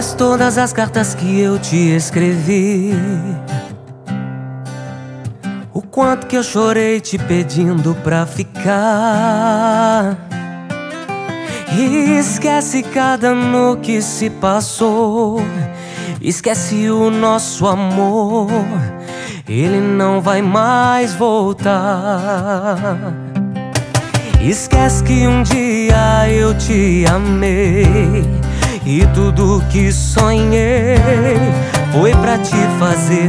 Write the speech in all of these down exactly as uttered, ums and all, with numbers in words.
Mas todas as cartas que eu te escrevi, o quanto que eu chorei te pedindo pra ficar. E esquece cada ano que se passou, esquece o nosso amor, ele não vai mais voltar. Esquece que um dia eu te amei e tudo que sonhei foi pra te fazer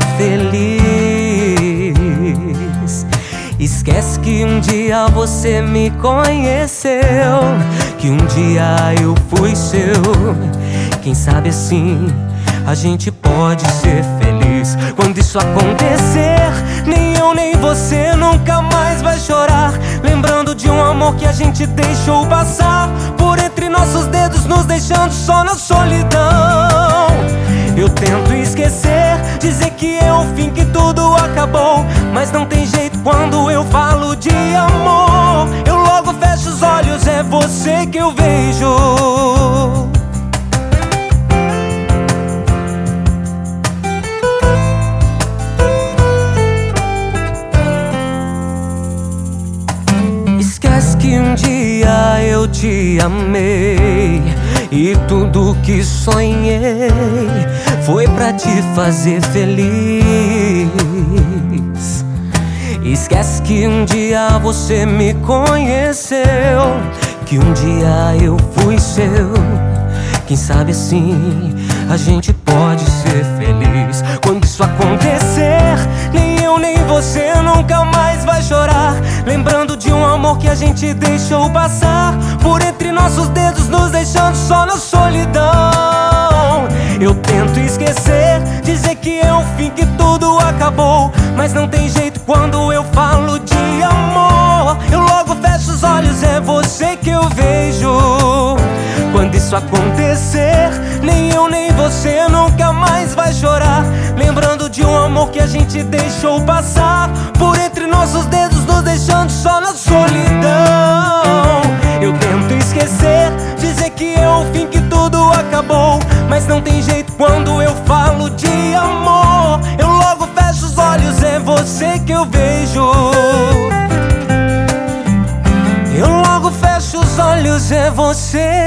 feliz. Esquece que um dia você me conheceu, que um dia eu fui seu. Quem sabe assim a gente pode ser feliz. Quando isso acontecer, nem eu nem você nunca mais vai chorar, lembrando de um amor que a gente deixou passar por entre nossos dedos, nos deixando só na solidão. Eu tento esquecer, dizer que é o fim, que tudo acabou, mas não tem jeito quando eu falo de amor. Eu logo fecho os olhos, é você que eu vejo. Esquece que um dia eu te amei e tudo que sonhei foi pra te fazer feliz. Esquece que um dia você me conheceu, que um dia eu fui seu. Quem sabe assim a gente pode ser feliz. Quando isso acontecer, nem eu nem você nunca mais vai chorar, lembrando de um amor que a gente deixou passar por entre nossos dedos, nos deixando só na solidão. Eu tento esquecer, dizer que é o fim, que tudo acabou, mas não tem jeito quando eu falo de amor. Eu logo fecho os olhos, é você que eu vejo. Quando isso acontecer, nem eu nem você nunca mais vai chorar, lembrando de um amor que a gente deixou passar por entre nossos dedos, nos deixando só na solidão. Eu tento esquecer, dizer que é o fim, que tudo acabou, mas não tem jeito quando eu falo de amor. Eu logo fecho os olhos, é você que eu vejo. Eu logo fecho os olhos, é você